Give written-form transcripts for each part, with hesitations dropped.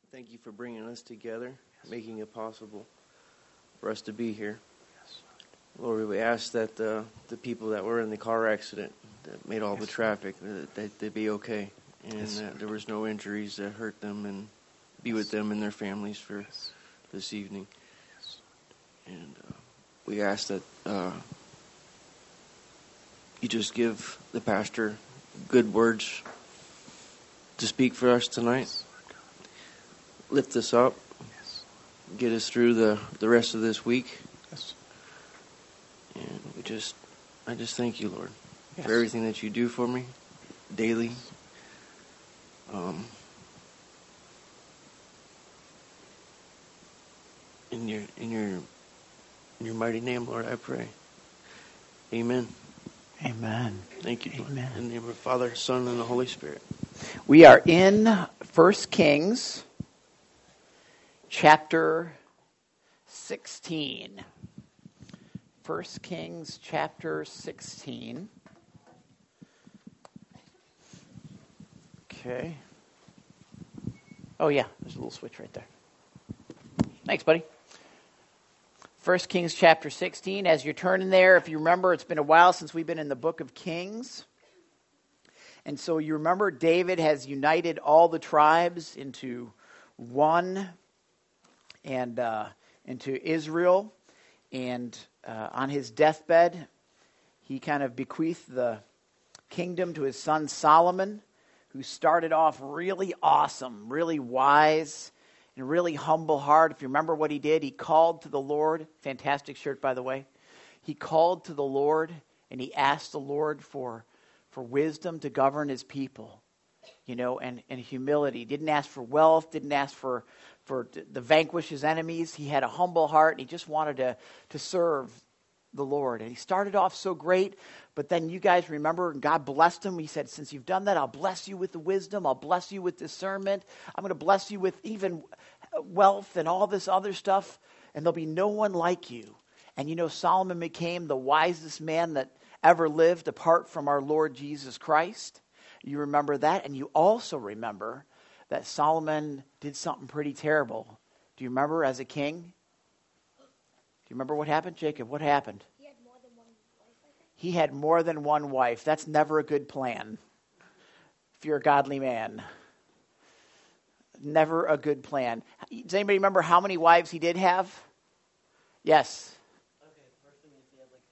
Thank you for bringing us together, making it possible for us to be here. Lord, we ask that the people that were in the car accident that made all the traffic, that they be okay, and that there was no injuries that hurt them, and be with them and their families for this evening. And we ask that you just give the pastor good words to speak for us tonight. Lift us up. Get us through the rest of this week. And I just thank you, Lord, for everything that you do for me daily. In your mighty name, Lord, I pray. Amen. Amen. Thank you, Lord. Amen. In the name of the Father, Son, and the Holy Spirit. We are in 1 Kings chapter 16. 1 Kings chapter 16. Okay. Oh yeah, there's a little switch right there. Thanks, buddy. 1 Kings chapter 16. As you're turning there, if you remember, it's been a while since we've been in the book of Kings. And so you remember David has united all the tribes into one and into Israel. And on his deathbed, he kind of bequeathed the kingdom to his son Solomon, who started off really awesome, really wise, and really humble heart. If you remember what he did, he called to the Lord. Fantastic shirt, by the way. He called to the Lord, and he asked the Lord for wisdom to govern his people, and humility. Didn't ask for wealth, didn't ask for to vanquish his enemies. He had a humble heart, and he just wanted to serve the Lord. And he started off so great, but then you guys remember, God blessed him. He said, since you've done that, I'll bless you with the wisdom. I'll bless you with discernment. I'm going to bless you with even wealth and all this other stuff, and there'll be no one like you. And Solomon became the wisest man that ever lived apart from our Lord Jesus Christ. You remember that, and you also remember that Solomon did something pretty terrible. Do you remember as a king? Do you remember what happened, Jacob? What happened? He had more than one wife, I think. He had more than one wife. That's never a good plan if you're a godly man. Never a good plan. Does anybody remember how many wives he did have? Yes. Okay, the first thing is he had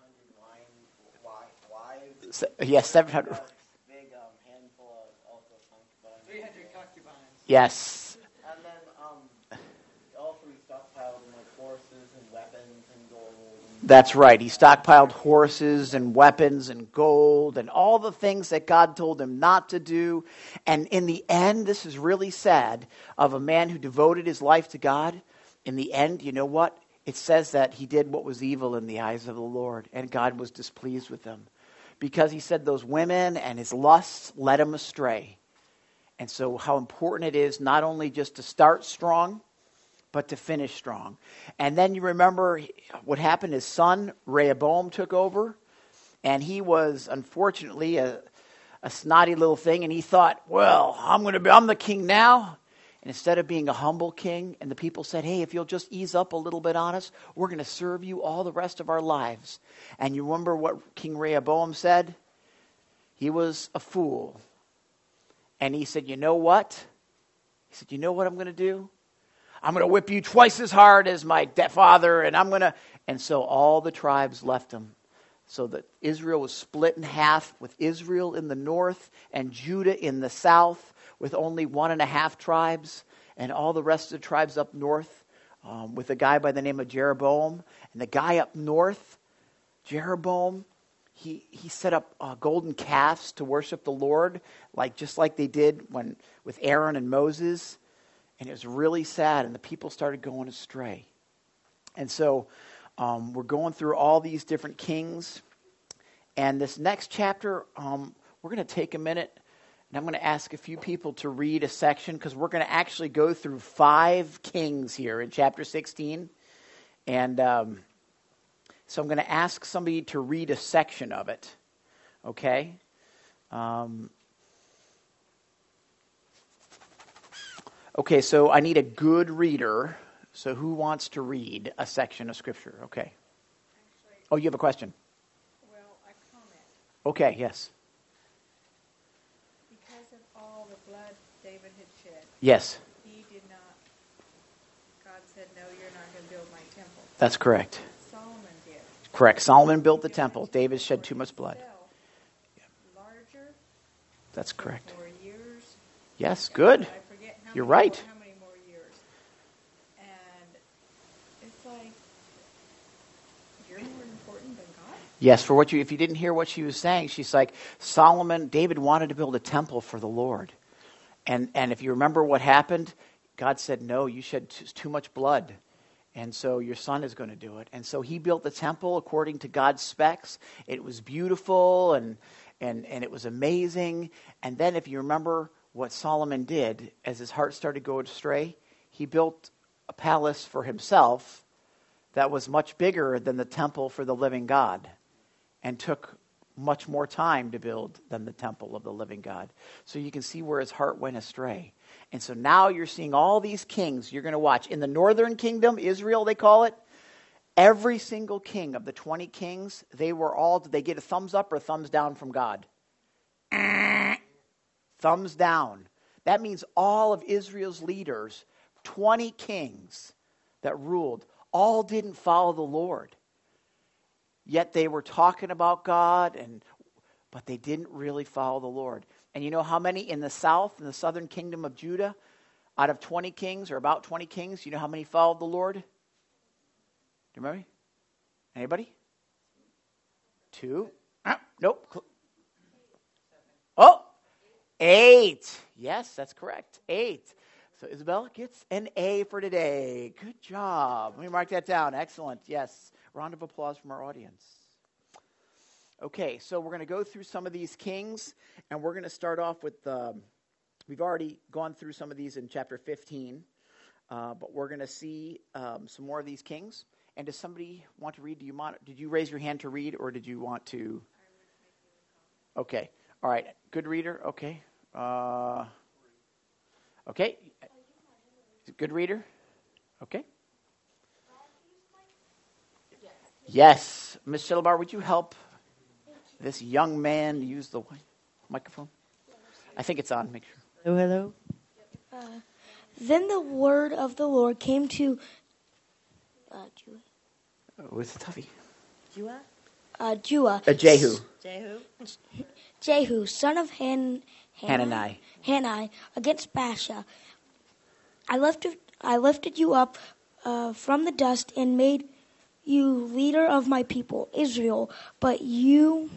like 700 wives. Yes, 700. Big handful of also concubines. 300 concubines. Yes. And then also he stockpiled like horses and weapons and gold. That's right. He stockpiled horses and weapons and gold and all the things that God told him not to do. And in the end, this is really sad, of a man who devoted his life to God. In the end, you know what? It says that he did what was evil in the eyes of the Lord, and God was displeased with him. Because he said those women and his lusts led him astray. And so how important it is not only just to start strong, but to finish strong. And then you remember what happened. His son, Rehoboam, took over. And he was, unfortunately, a snotty little thing. And he thought, well, I'm the king now. And instead of being a humble king, and the people said, hey, if you'll just ease up a little bit on us, we're going to serve you all the rest of our lives. And you remember what King Rehoboam said? He was a fool. And he said, you know what? He said, you know what I'm going to do? I'm going to whip you twice as hard as my father, and so all the tribes left him. So that Israel was split in half, with Israel in the north and Judah in the south, with only 1.5 tribes, and all the rest of the tribes up north, with a guy by the name of Jeroboam. And the guy up north, Jeroboam, he set up golden calves to worship the Lord, just like they did with Aaron and Moses. And it was really sad, and the people started going astray. And so we're going through all these different kings. And this next chapter, we're going to take a minute, and I'm going to ask a few people to read a section, because we're going to actually go through 5 kings here in chapter 16. And so I'm going to ask somebody to read a section of it. Okay? Okay, so I need a good reader. So who wants to read a section of Scripture? Okay. Oh, you have a question? Well, I comment. Okay, yes. Because of all the blood David had shed, Yes, he did not, God said, no, you're not going to build my temple. that's correct. Solomon did. Correct. Solomon built the temple. David shed too much blood. Larger, That's correct. more years. Yes, good. I forget how You're many right. More, how many more years. And it's like, you're more important than God? Yes, if you didn't hear what she was saying, she's like, David wanted to build a temple for the Lord. And if you remember what happened, God said, no, you shed too much blood. And so your son is going to do it. And so he built the temple according to God's specs. It was beautiful and it was amazing. And then if you remember what Solomon did, as his heart started to go astray, he built a palace for himself that was much bigger than the temple for the living God and took much more time to build than the temple of the living God. So you can see where his heart went astray. And so now you're seeing all these kings you're going to watch. In the northern kingdom, Israel they call it, every single king of the 20 kings, did they get a thumbs up or a thumbs down from God? Thumbs down. That means all of Israel's leaders, 20 kings that ruled, all didn't follow the Lord. Yet they were talking about God, but they didn't really follow the Lord. And you know how many in the south, in the southern kingdom of Judah, out of 20 kings, or about 20 kings, you know how many followed the Lord? Do you remember? Anybody? 2? Nope. Oh, 8. Yes, that's correct. 8. So Isabel gets an A for today. Good job. Let me mark that down. Excellent. Yes. Round of applause from our audience. Okay, so we're going to go through some of these kings, and we're going to start off with, we've already gone through some of these in chapter 15, but we're going to see some more of these kings. And does somebody want to read? Did you raise your hand to read, or did you want to? Okay, all right. Good reader, okay. Okay, good reader, okay. Yes. Ms. Shilbar, would you help this young man use the microphone? I think it's on. Make sure. Hello. Then the word of the Lord came to Oh, it's a toughie. Jehu, Jehu. son of Hanani. against Baasha. I lifted you up from the dust and made you leader of my people, Israel, but you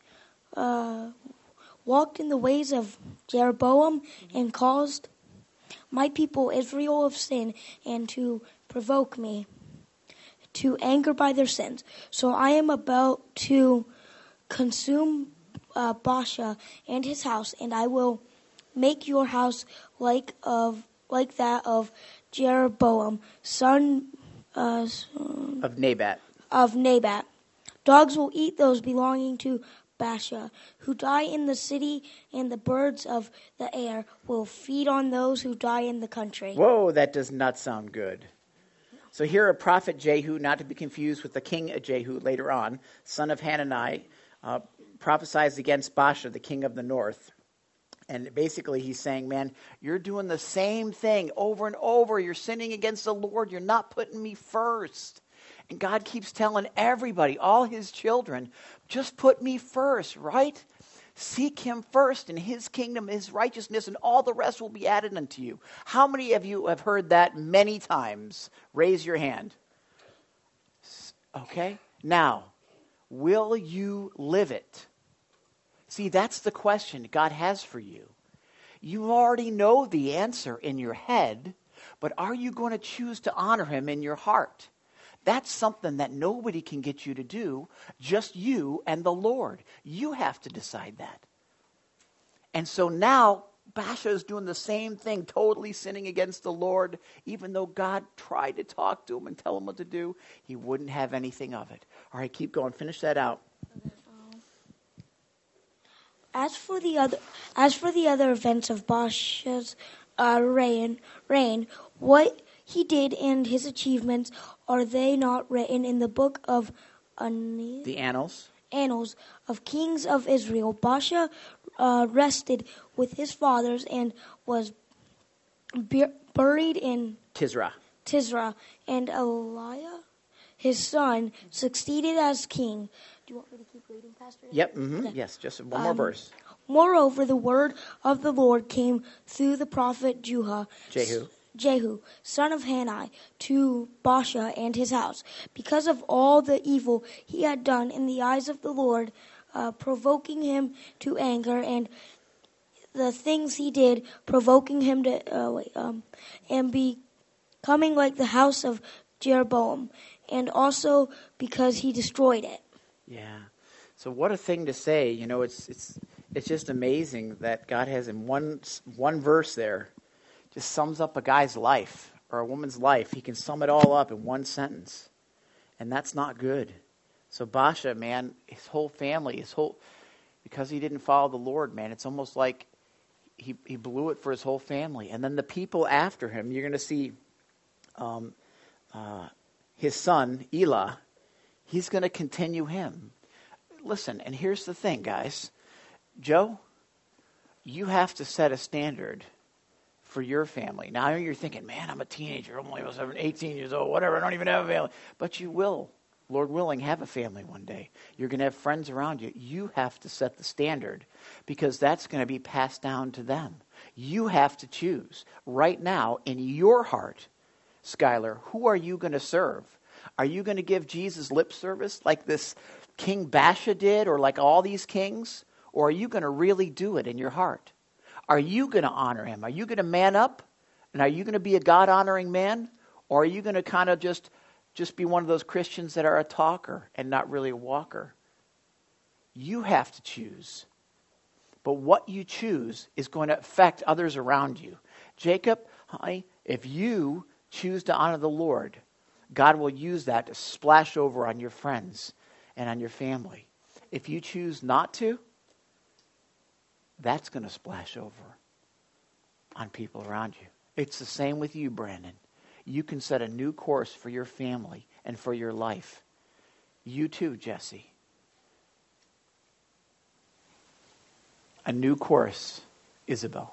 walked in the ways of Jeroboam and caused my people Israel of sin and to provoke me to anger by their sins. So I am about to consume Baasha and his house, and I will make your house like that of Jeroboam, son Of Nabat. Dogs will eat those belonging to Baasha, who die in the city, and the birds of the air will feed on those who die in the country. Whoa, that does not sound good. So here a prophet Jehu, not to be confused with the king Jehu later on, son of Hanani, prophesies against Baasha, the king of the north. And basically he's saying, man, you're doing the same thing over and over. You're sinning against the Lord. You're not putting me first. And God keeps telling everybody, all his children, just put me first, right? Seek him first and his kingdom, his righteousness, and all the rest will be added unto you. How many of you have heard that many times? Raise your hand. Okay? Now, will you live it? See, that's the question God has for you. You already know the answer in your head, but are you going to choose to honor him in your heart? That's something that nobody can get you to do, just you and the Lord. You have to decide that. And so now, Baasha is doing the same thing, totally sinning against the Lord. Even though God tried to talk to him and tell him what to do, he wouldn't have anything of it. All right, keep going. Finish that out. As for the other events of Baasha's reign. What he did and his achievements, are they not written in the book of The annals. annals of kings of Israel? Baasha rested with his fathers and was buried in Tisra. and Eliah, his son, succeeded as king. Do you want me to keep reading, Pastor? Yep. Okay. Yes, just one more verse. Moreover, the word of the Lord came through the prophet Jehu, son of Hanani, to Baasha and his house, because of all the evil he had done in the eyes of the Lord, provoking him to anger, and the things he did, provoking him to and becoming like the house of Jeroboam, and also because he destroyed it. Yeah. So what a thing to say. You know, it's just amazing that God has in one verse there just sums up a guy's life or a woman's life. He can sum it all up in one sentence. And that's not good. So Baasha, man, his whole family, because he didn't follow the Lord, man, it's almost like he blew it for his whole family. And then the people after him, you're going to see his son, Elah, he's going to continue him. Listen, and here's the thing, guys. Joe, you have to set a standard for your family. Now you're thinking, man, I'm a teenager, I'm only 18 years old, whatever, I don't even have a family. But you will, Lord willing, have a family one day. You're going to have friends around you. You have to set the standard because that's going to be passed down to them. You have to choose right now in your heart, Skylar, who are you going to serve? Are you going to give Jesus lip service like this King Baasha did or like all these kings? Or are you going to really do it in your heart? Are you going to honor him? Are you going to man up? And are you going to be a God-honoring man? Or are you going to kind of just be one of those Christians that are a talker and not really a walker? You have to choose. But what you choose is going to affect others around you. Jacob, honey, if you choose to honor the Lord, God will use that to splash over on your friends and on your family. If you choose not to, that's going to splash over on people around you. It's the same with you, Brandon. You can set a new course for your family and for your life. You too, Jesse. A new course, Isabel.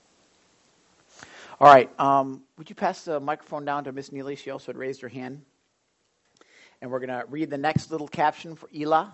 All right. Would you pass the microphone down to Miss Neely? She also had raised her hand. And we're going to read the next little caption for Elah,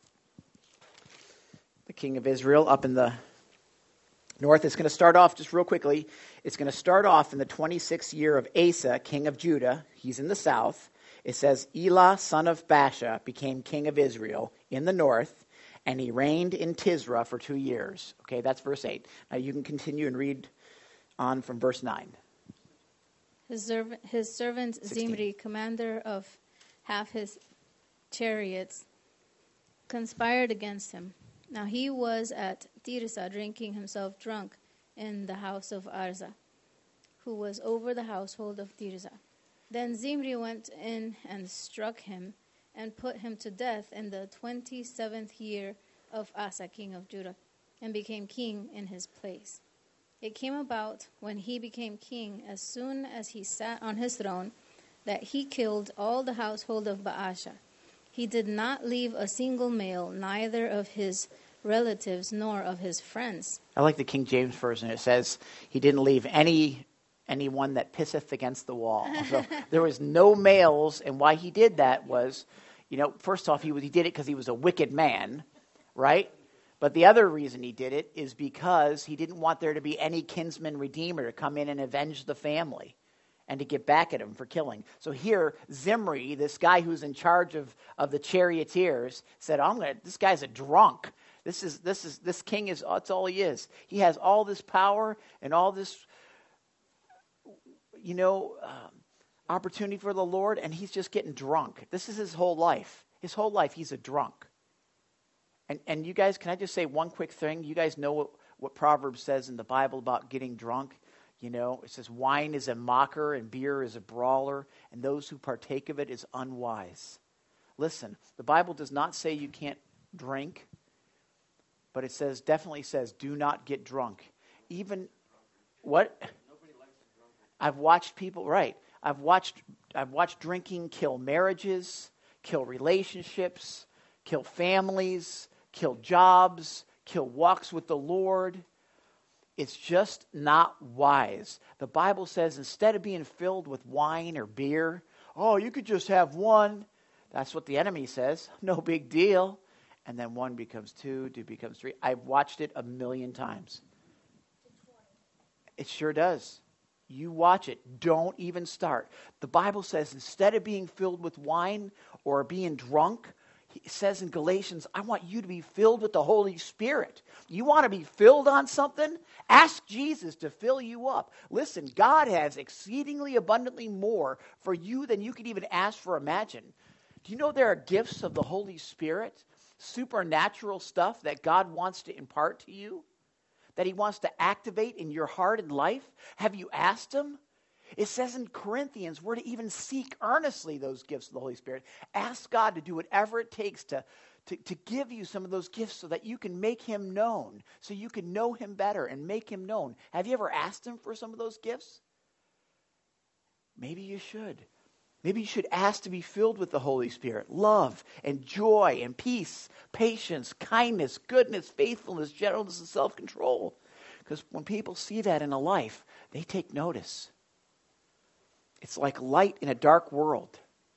the king of Israel, up in the north. It's going to start off just real quickly. It's going to start off in the 26th year of Asa, king of Judah. He's in the south. It says, Elah, son of Baasha, became king of Israel in the north, and he reigned in Tisra for 2 years. Okay, that's verse 8. Now you can continue and read on from verse 9. His servant 16. Zimri, commander of half his chariots, conspired against him. Now he was at Tirzah, drinking himself drunk in the house of Arza, who was over the household of Tirzah. Then Zimri went in and struck him and put him to death in the 27th year of Asa, king of Judah, and became king in his place. It came about when he became king, as soon as he sat on his throne, that he killed all the household of Baasha. He did not leave a single male, neither of his relatives nor of his friends. I like the King James Version. It says he didn't leave anyone that pisseth against the wall. So there was no males, and why he did that was, first off, he did it because he was a wicked man, right? But the other reason he did it is because he didn't want there to be any kinsman redeemer to come in and avenge the family and to get back at him for killing. So here, Zimri, this guy who's in charge of the charioteers, said, this guy's a drunk. This king that's all he is. He has all this power and all this, opportunity for the Lord, and he's just getting drunk. This is his whole life. His whole life, he's a drunk. And you guys, can I just say one quick thing? You guys know what Proverbs says in the Bible about getting drunk? It says wine is a mocker and beer is a brawler, and those who partake of it is unwise. Listen, the Bible does not say you can't drink, but it definitely says do not get drunk. Even, what? No I've watched people, right. I've watched drinking kill marriages, kill relationships, kill families, kill jobs, kill walks with the Lord. It's just not wise. The Bible says instead of being filled with wine or beer, oh, you could just have one. That's what the enemy says. No big deal. And then 1 becomes 2, 2 becomes 3. I've watched it 1,000,000 times. It sure does. You watch it. Don't even start. The Bible says instead of being filled with wine or being drunk, it says in Galatians, I want you to be filled with the Holy Spirit. You want to be filled on something? Ask Jesus to fill you up. Listen, God has exceedingly abundantly more for you than you could even ask or imagine. Do you know there are gifts of the Holy Spirit? Supernatural stuff that God wants to impart to you? That he wants to activate in your heart and life? Have you asked him? It says in Corinthians, we're to even seek earnestly those gifts of the Holy Spirit. Ask God to do whatever it takes to give you some of those gifts so that you can make him known, so you can know him better and make him known. Have you ever asked him for some of those gifts? Maybe you should. Maybe you should ask to be filled with the Holy Spirit. Love and joy and peace, patience, kindness, goodness, faithfulness, gentleness, and self-control. Because when people see that in a life, they take notice. It's like light in a dark world.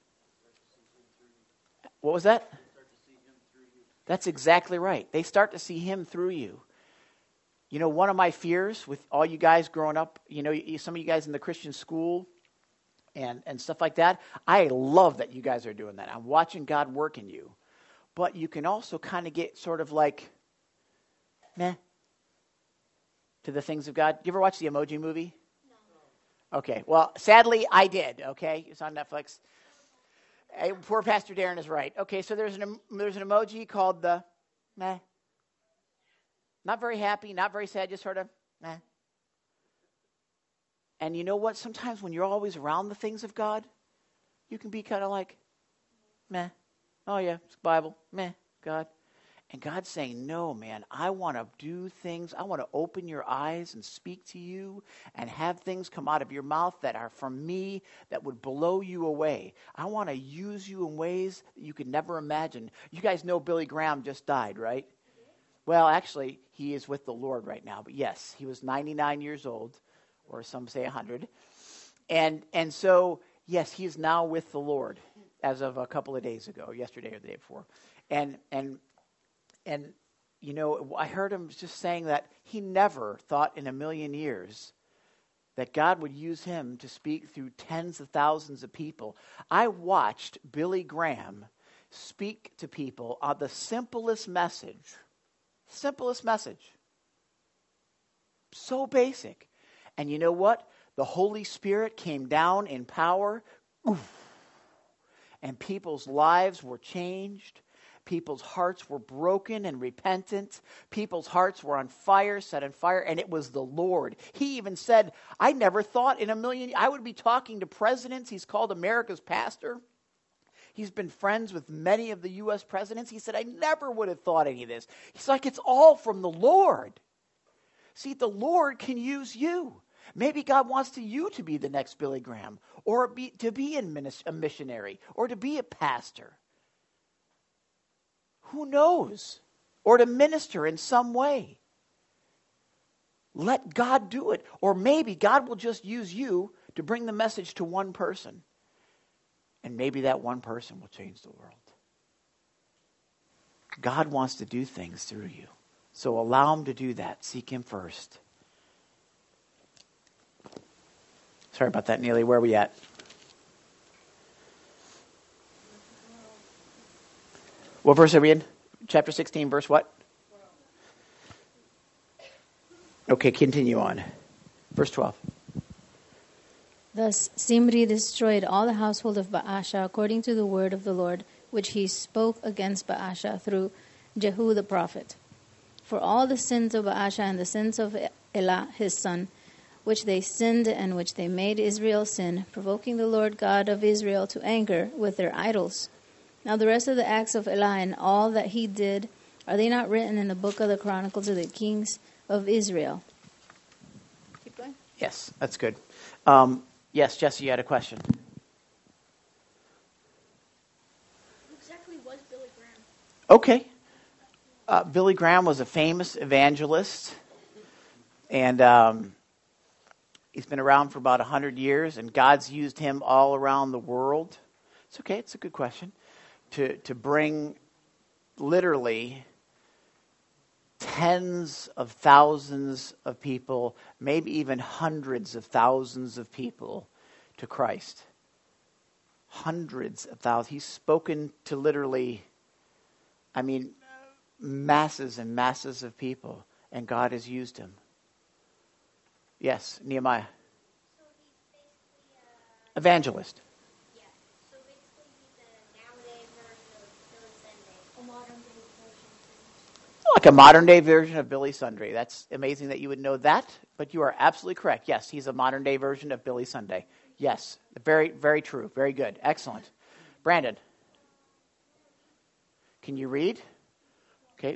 What was that? That's exactly right. They start to see him through you. You know, one of my fears with all you guys growing up, you know, some of you guys in the Christian school and stuff like that, I love that you guys are doing that. I'm watching God work in you. But you can also kind of get sort of like, meh, to the things of God. You ever watch the Emoji Movie? No. Okay, well, sadly, I did, okay? It's on Netflix. Hey, poor Pastor Darren is right. Okay, so there's an emoji called the meh. Not very happy, not very sad, just sort of meh. And you know what? Sometimes when you're always around the things of God, you can be kind of like, meh. Oh yeah, it's Bible. Meh, God. And God's saying, no, man, I want to do things. I want to open your eyes and speak to you and have things come out of your mouth that are from me that would blow you away. I want to use you in ways that you could never imagine. You guys know Billy Graham just died, right? Well, actually, he is with the Lord right now. But yes, he was 99 years old, or some say 100. And so, yes, he is now with the Lord as of a couple of days ago, yesterday or the day before. And you know, I heard him just saying that he never thought in 1,000,000 years that God would use him to speak through tens of thousands of people. I watched Billy Graham speak to people on the simplest message. Simplest message. So basic. And you know what? The Holy Spirit came down in power. Oof. And people's lives were changed. People's hearts were broken and repentant. People's hearts were on fire, set on fire, and it was the Lord. He even said, I never thought in 1,000,000 I would be talking to presidents. He's called America's pastor. He's been friends with many of the U.S. presidents. He said, I never would have thought any of this. He's like, it's all from the Lord. See, the Lord can use you. Maybe God wants you to be the next Billy Graham, or to be a missionary, or to be a pastor. Who knows? Or to minister in some way. Let God do it. Or maybe God will just use you to bring the message to one person. And maybe that one person will change the world. God wants to do things through you. So allow him to do that. Seek him first. Sorry about that, Neely. Where are we at? What verse are we in? Chapter 16, verse what? Okay, continue on. Verse 12. Thus Zimri destroyed all the household of Baasha according to the word of the Lord, which he spoke against Baasha through Jehu the prophet. For all the sins of Baasha and the sins of Elah his son, which they sinned and which they made Israel sin, provoking the Lord God of Israel to anger with their idols. Now the rest of the acts of Elah and all that he did, are they not written in the book of the Chronicles of the kings of Israel? Keep going. Yes, that's good. Yes, Jesse, you had a question. Who exactly was Billy Graham? Okay. Billy Graham was a famous evangelist, and he's been around for about 100 years, and God's used him all around the world. It's okay, it's a good question. To bring literally tens of thousands of people, maybe even hundreds of thousands of people to Christ. Hundreds of thousands. He's spoken to literally, masses and masses of people, and God has used him. Yes, Nehemiah. So he's basically Evangelist. yeah. So basically he's a nowadays version of Billy Sunday. A modern day version. Like a modern day version of Billy Sunday. That's amazing that you would know that, but you are absolutely correct. Yes, he's a modern day version of Billy Sunday. Yes, very, very true. Very good. Excellent. Brandon, can you read? Okay.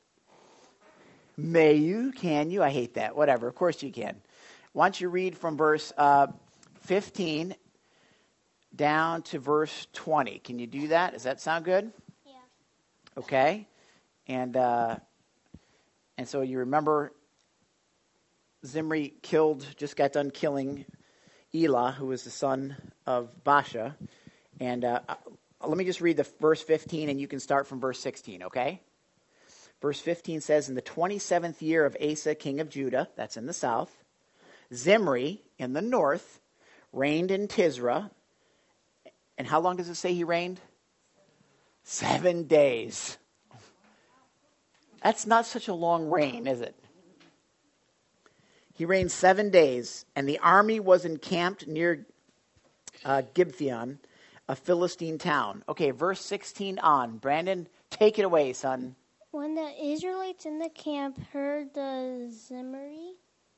May you? Can you? I hate that. Whatever. Of course you can. Why don't you read from verse 15 down to verse 20? Can you do that? Does that sound good? Yeah. Okay. And so you remember Zimri just got done killing Elah, who was the son of Baasha. And let me just read the verse 15, and you can start from verse 16, okay? Verse 15 says, in the 27th year of Asa, king of Judah, that's in the south, Zimri, in the north, reigned in Tisra. And how long does it say he reigned? 7 days. That's not such a long reign, is it? He reigned 7 days, and the army was encamped near Gibeon, a Philistine town. Okay, verse 16 on. Brandon, take it away, son. When the Israelites in the camp heard the Zimri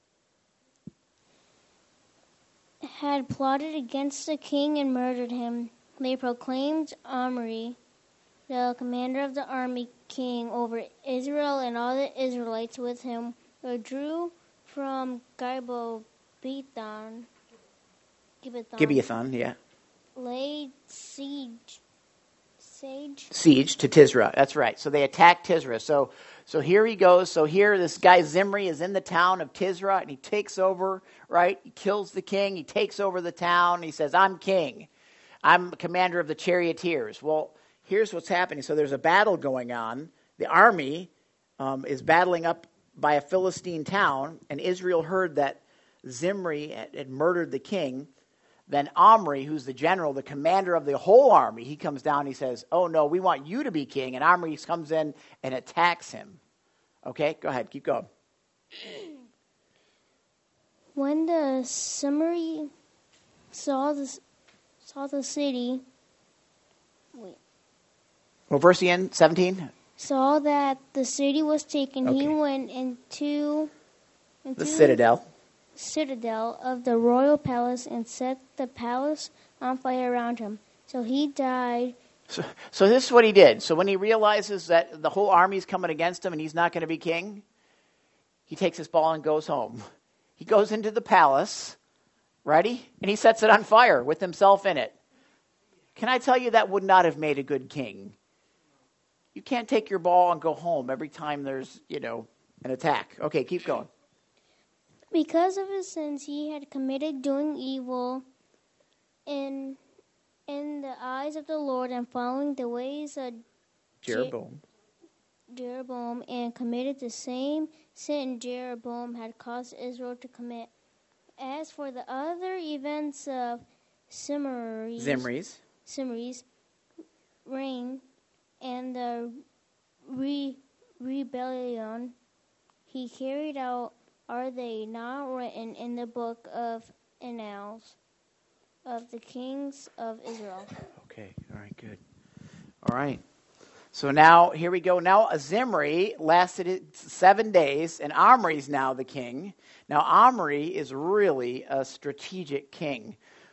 had plotted against the king and murdered him, they proclaimed Omri, the commander of the army, king over Israel, and all the Israelites with him withdrew from Gibeathon, Yeah. laid siege To Tisra. That's right. So they attacked Tisra. So here he goes. So here this guy Zimri is in the town of Tisra, and he takes over, right? He kills the king. He takes over the town. He says, I'm king. I'm commander of the charioteers. Well, here's what's happening. So there's a battle going on. The army is battling up by a Philistine town, and Israel heard that Zimri had murdered the king. Then Omri, who's the general, the commander of the whole army, he comes down and he says, oh, no, we want you to be king. And Omri comes in and attacks him. Okay, go ahead, keep going. When the Zimri saw the city, Well, verse again, 17. saw that the city was taken, Okay. he went into The citadel. citadel of the royal palace and set the palace on fire around him. So he died. So this is what he did. So when he realizes that the whole army is coming against him and he's not going to be king, he takes his ball and goes home. He goes into the palace, ready? And he sets it on fire with himself in it. Can I tell you that would not have made a good king? You can't take your ball and go home every time there's, an attack. Okay, keep going. Because of his sins, he had committed doing evil in the eyes of the Lord and following the ways of Jeroboam. And committed the same sin Jeroboam had caused Israel to commit. As for the other events of Zimri's reign and the rebellion he carried out, are they not written in the book of Annals of the kings of Israel? Okay, all right, good. All right. So now, here we go. Now, Zimri lasted 7 days, and Omri's now the king. Now, Omri is really a strategic king.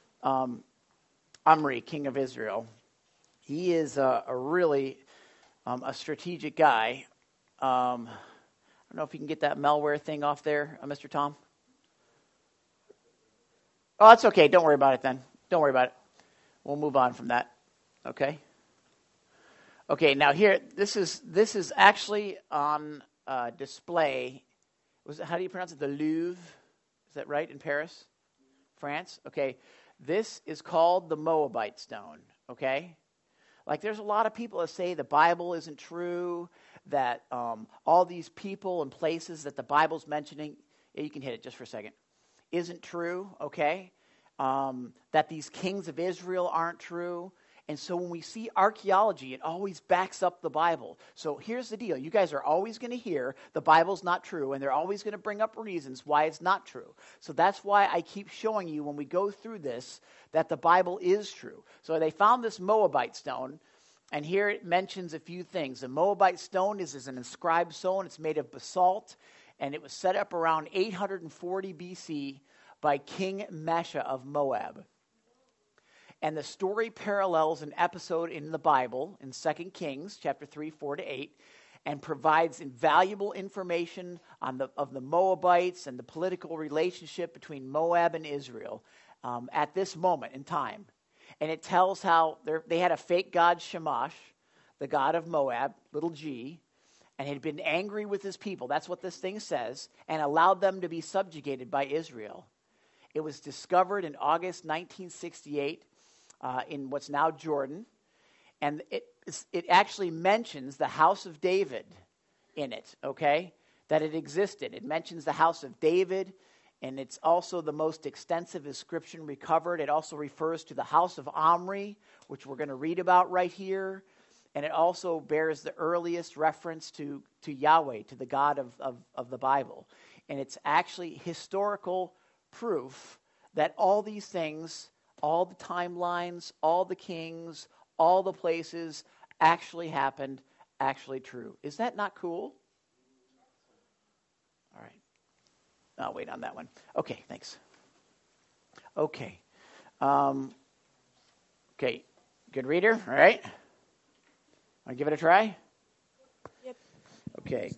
Omri, king of Israel. He is a really a strategic guy. I don't know if you can get that malware thing off there, Mr. Tom. Oh, that's okay. Don't worry about it then. Don't worry about it. We'll move on from that. Okay? Okay, now here, this is actually on display. How do you pronounce it? The Louvre. Is that right, in Paris? France? Okay. This is called the Moabite stone. Okay? Like, there's a lot of people that say the Bible isn't true, that all these people and places that the Bible's mentioning, you can hit it just for a second, isn't true, okay? That these kings of Israel aren't true. And so when we see archaeology, it always backs up the Bible. So here's the deal. You guys are always going to hear the Bible's not true, and they're always going to bring up reasons why it's not true. So that's why I keep showing you when we go through this that the Bible is true. So they found this Moabite stone, and here it mentions a few things. The Moabite stone is an inscribed stone. It's made of basalt, and it was set up around 840 BC by King Mesha of Moab. And the story parallels an episode in the Bible, in 2 Kings, chapter 3, 4-8, and provides invaluable information of the Moabites and the political relationship between Moab and Israel at this moment in time. And it tells how they had a fake god, Shamash, the god of Moab, little g, and had been angry with his people. That's what this thing says, and allowed them to be subjugated by Israel. It was discovered in August 1968 in what's now Jordan, and it actually mentions the house of David in it, okay, that it existed. It mentions the house of David, and it's also the most extensive inscription recovered. It also refers to the house of Omri, which we're going to read about right here, and it also bears the earliest reference to Yahweh, to the God of the Bible. And it's actually historical proof that all these things, all the timelines, all the kings, all the places actually happened, actually true. Is that not cool? All right. I'll wait on that one. Okay, thanks. Okay. Okay, good reader, all right? Want to give it a try? Yep. Okay.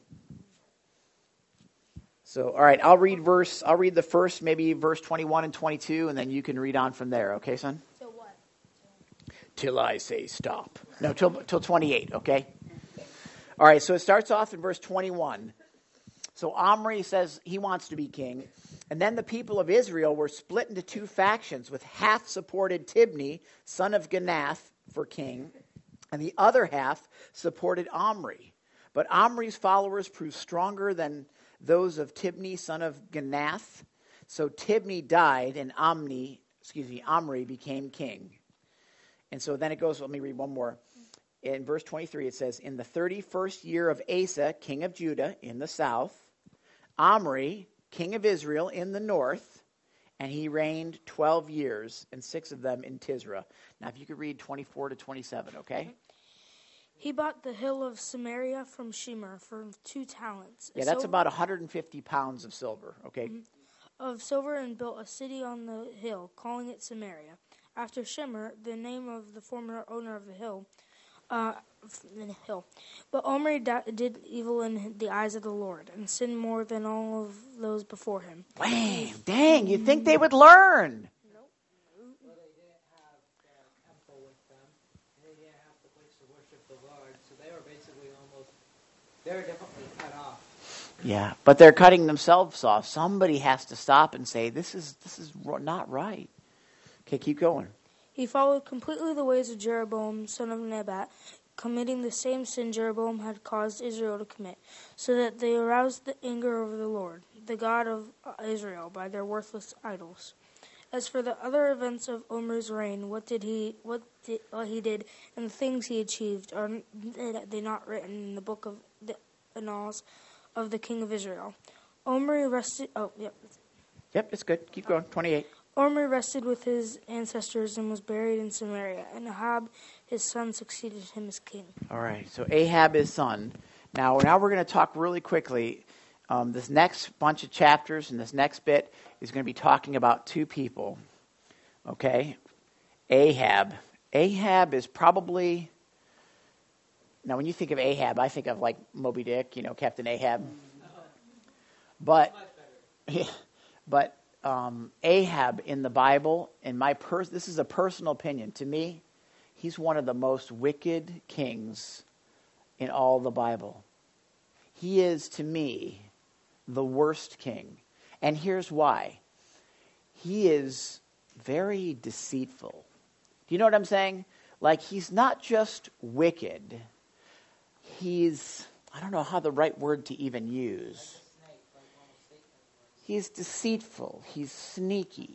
So, all right, I'll read the first, maybe verse 21 and 22, and then you can read on from there, okay, son? So what? Till I say stop. No, till 28, okay? All right, so it starts off in verse 21. So Omri says he wants to be king, and then the people of Israel were split into two factions, with half supported Tibni, son of Ganath, for king, and the other half supported Omri. But Omri's followers proved stronger than those of Tibni, son of Ganath. So Tibni died, and Omri became king. And so then it goes, let me read one more. In verse 23, it says, in the 31st year of Asa, king of Judah, in the south, Omri, king of Israel, in the north, and he reigned 12 years, and 6 of them in Tisra. Now, if you could read 24 to 27, okay? He bought the hill of Samaria from Shemer for 2 talents. Yeah, that's about 150 pounds of silver, okay? Of silver, and built a city on the hill, calling it Samaria, after Shemer, the name of the former owner of the hill. But Omri did evil in the eyes of the Lord, and sinned more than all of those before him. Wow, dang, you'd think they would learn. Well, they didn't have their temple with them, and they didn't have the place to worship the Lord, so they were basically they were definitely cut off. Yeah, but they're cutting themselves off. Somebody has to stop and say, this is not right. Okay, keep going. He followed completely the ways of Jeroboam, son of Nebat, committing the same sin Jeroboam had caused Israel to commit, so that they aroused the anger of the Lord, the God of Israel, by their worthless idols. As for the other events of Omri's reign, what he did, and the things he achieved, are they not written in the book of the annals of the king of Israel? Omri rested. Oh, yep. Yep, it's good. Keep going. 28. Omri rested with his ancestors and was buried in Samaria, and Ahab, his son, succeeded him as king. All right, so Ahab, his son. Now we're going to talk really quickly. This next bunch of chapters and this next bit is going to be talking about 2 people. Okay? Ahab. Ahab is probably... Now, when you think of Ahab, I think of like Moby Dick, Captain Ahab. But Ahab in the Bible, and this is a personal opinion, to me, he's one of the most wicked kings in all the Bible. He is, to me, the worst king. And here's why. He is very deceitful. Do you know what I'm saying? Like, he's not just wicked. He's, I don't know how the right word to even use. He's deceitful. He's sneaky.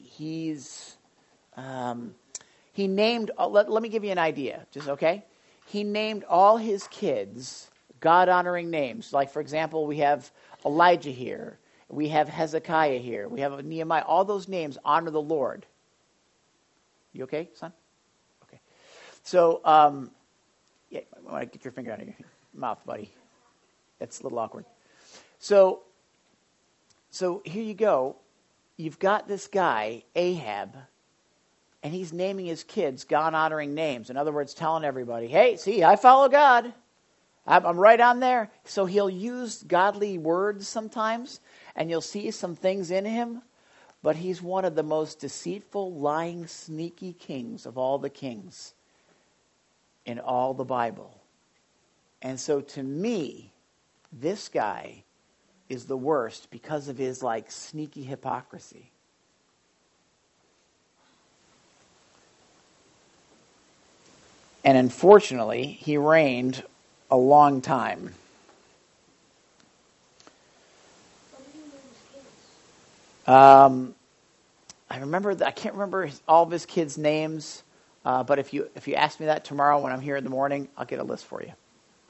He named, let me give you an idea, just okay? He named all his kids God-honoring names. Like, for example, we have Elijah here. We have Hezekiah here. We have Nehemiah. All those names honor the Lord. You okay, son? Okay. So, yeah, I want to get your finger out of your mouth, buddy. That's a little awkward. So here you go. You've got this guy, Ahab, and he's naming his kids God-honoring names. In other words, telling everybody, hey, see, I follow God. I'm right on there. So he'll use godly words sometimes, and you'll see some things in him, but he's one of the most deceitful, lying, sneaky kings of all the kings in all the Bible. And so to me, this guy is the worst because of his sneaky hypocrisy. And unfortunately, he reigned a long time. I can't remember all of his kids' names, but if you ask me that tomorrow when I'm here in the morning, I'll get a list for you.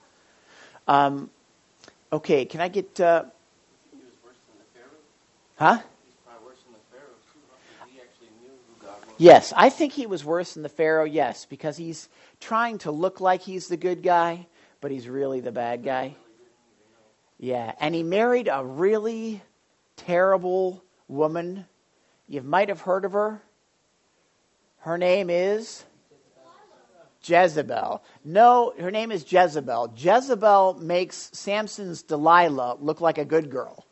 Okay, can I get? He was worse than the Pharaoh. Huh? He's probably worse than the Pharaoh too. Huh? He actually knew who God was. Yes, I think he was worse than the Pharaoh. Yes, because he's trying to look like he's the good guy, but he's really the bad guy. Yeah, and he married a really terrible woman. You might have heard of her. Her name is Jezebel. No, her name is Jezebel. Jezebel makes Samson's Delilah look like a good girl.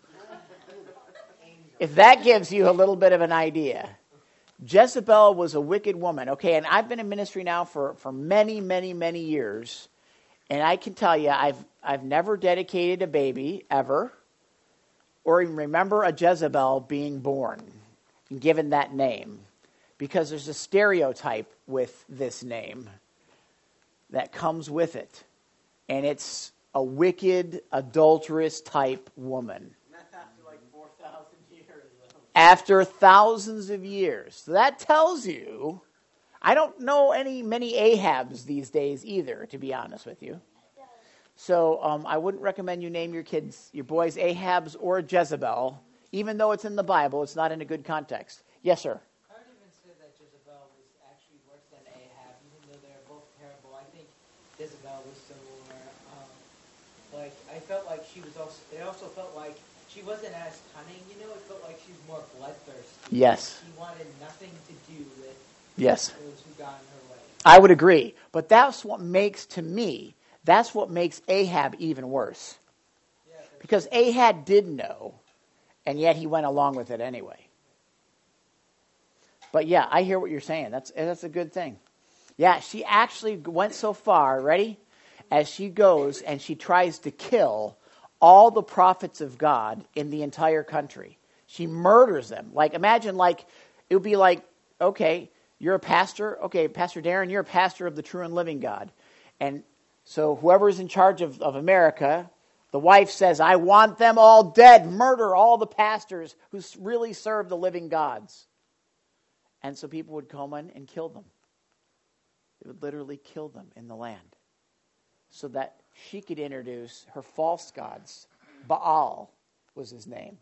If that gives you a little bit of an idea. Jezebel was a wicked woman. Okay, and I've been in ministry now for many, many, many years. And I can tell you, I've never dedicated a baby, ever, or even remember a Jezebel being born and given that name. Because there's a stereotype with this name that comes with it. And it's a wicked, adulterous type woman. That's after 4,000 years. After thousands of years. So that tells you, I don't know many Ahabs these days either, to be honest with you. So I wouldn't recommend you name your boys Ahabs or Jezebel, even though it's in the Bible. It's not in a good context. Yes, sir. I would even say that Jezebel was actually worse than Ahab, even though they're both terrible. I think Jezebel was similar. I felt like she was also. It also felt like she wasn't as cunning. It felt like she was more bloodthirsty. Yes. She wanted nothing to do with yes. those who got in her way. I would agree, but that's what makes Ahab even worse. Yeah, because Ahab did know, and yet he went along with it anyway. But yeah, I hear what you're saying. That's a good thing. Yeah, she actually went so far, ready? As she goes and she tries to kill all the prophets of God in the entire country. She murders them. Imagine it would be okay, you're a pastor. Okay, Pastor Darren, you're a pastor of the true and living God. And so whoever's in charge of America, the wife says, I want them all dead. Murder all the pastors who really serve the living gods. And so people would come in and kill them. They would literally kill them in the land. So that she could introduce her false gods. Baal was his name.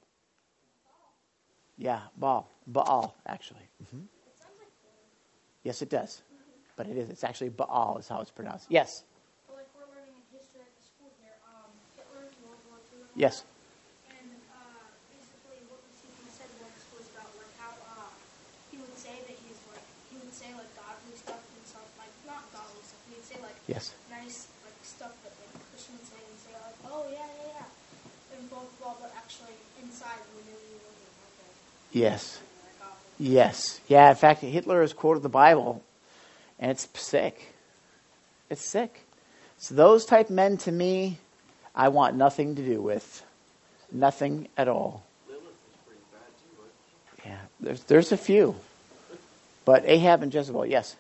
Yeah, Baal, actually. Mm-hmm. Yes, it does. But it is. It's actually Baal is how it's pronounced. Yes? We're learning in history at the school here. Hitler, World War II. Yes. And basically what the teacher said was about how he would say that he would say godly stuff and stuff, not godly stuff. He would say yes. nice stuff that Christians say and say oh yeah. And blah blah, but actually inside we knew he wasn't like that. Yes. Yes. Yeah, in fact, Hitler has quoted the Bible, and it's sick. It's sick. So those type men, to me, I want nothing to do with. Nothing at all. Yeah, there's a few. But Ahab and Jezebel, yes.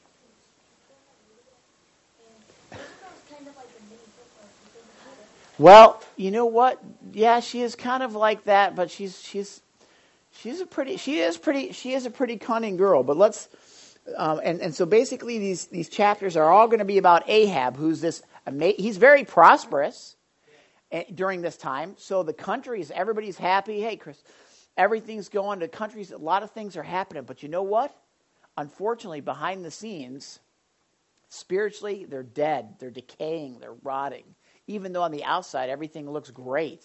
Well, you know what? Yeah, she is kind of like that, but she is a pretty cunning girl. But let's and so basically these chapters are all going to be about Ahab, who's he's very prosperous during this time. So the countries, everybody's happy. Hey, Chris, everything's going to countries. A lot of things are happening, but you know what? Unfortunately, behind the scenes, spiritually, they're dead. They're decaying. They're rotting. Even though on the outside everything looks great.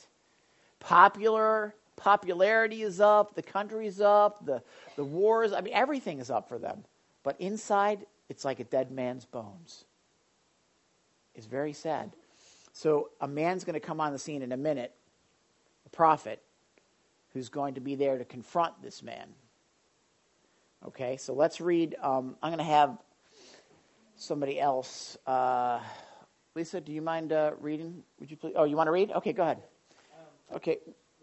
Popularity is up, the country's up, the wars, everything is up for them. But inside, it's like a dead man's bones. It's very sad. So a man's going to come on the scene in a minute, a prophet, who's going to be there to confront this man. Okay, so let's read. I'm going to have somebody else. Lisa, do you mind reading? Would you please? Oh, you want to read? Okay, go ahead. Okay.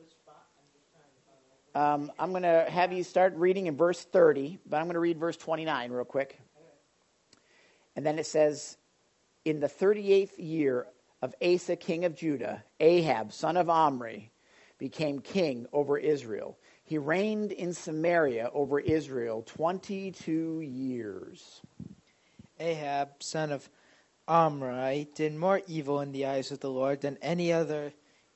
I'm going to have you start reading in verse 30, but I'm going to read verse 29 real quick. And then it says, in the 38th year of Asa, king of Judah, Ahab, son of Omri, became king over Israel. He reigned in Samaria over Israel 22 years. Ahab, son of Omri, did more evil in the eyes of the Lord than any of